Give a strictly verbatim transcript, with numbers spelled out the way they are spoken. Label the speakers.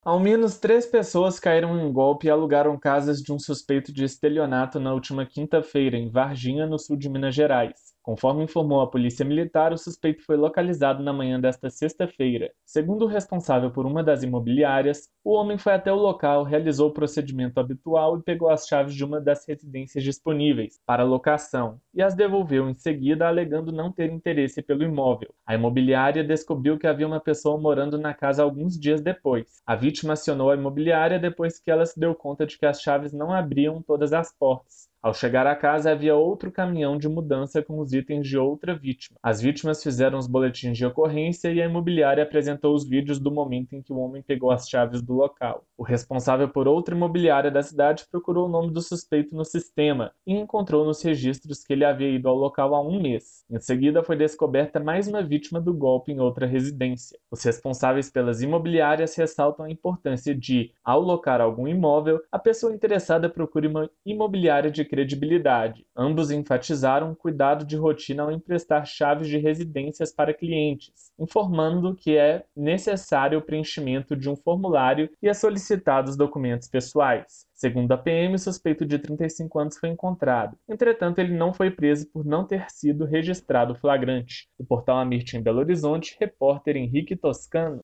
Speaker 1: Ao menos três pessoas caíram em um golpe e alugaram casas de um suspeito de estelionato na última quinta-feira, em Varginha, no sul de Minas Gerais. Conforme informou a Polícia Militar, o suspeito foi localizado na manhã desta sexta-feira. Segundo o responsável por uma das imobiliárias, o homem foi até o local, realizou o procedimento habitual e pegou as chaves de uma das residências disponíveis para locação e as devolveu em seguida, alegando não ter interesse pelo imóvel. A imobiliária descobriu que havia uma pessoa morando na casa alguns dias depois. A vítima acionou a imobiliária depois que ela se deu conta de que as chaves não abriam todas as portas. Ao chegar à casa, havia outro caminhão de mudança com os itens de outra vítima. As vítimas fizeram os boletins de ocorrência e a imobiliária apresentou os vídeos do momento em que o homem pegou as chaves do local. O responsável por outra imobiliária da cidade procurou o nome do suspeito no sistema e encontrou nos registros que ele havia ido ao local há um mês. Em seguida, foi descoberta mais uma vítima do golpe em outra residência. Os responsáveis pelas imobiliárias ressaltam a importância de, ao locar algum imóvel, a pessoa interessada procure uma imobiliária de credibilidade. Ambos enfatizaram o cuidado de rotina ao emprestar chaves de residências para clientes, informando que é necessário o preenchimento de um formulário e a solicitar os documentos pessoais. Segundo a P M, o suspeito de trinta e cinco anos foi encontrado. Entretanto, ele não foi preso por não ter sido registrado flagrante. Do portal Amirte em Belo Horizonte, repórter Henrique Toscano.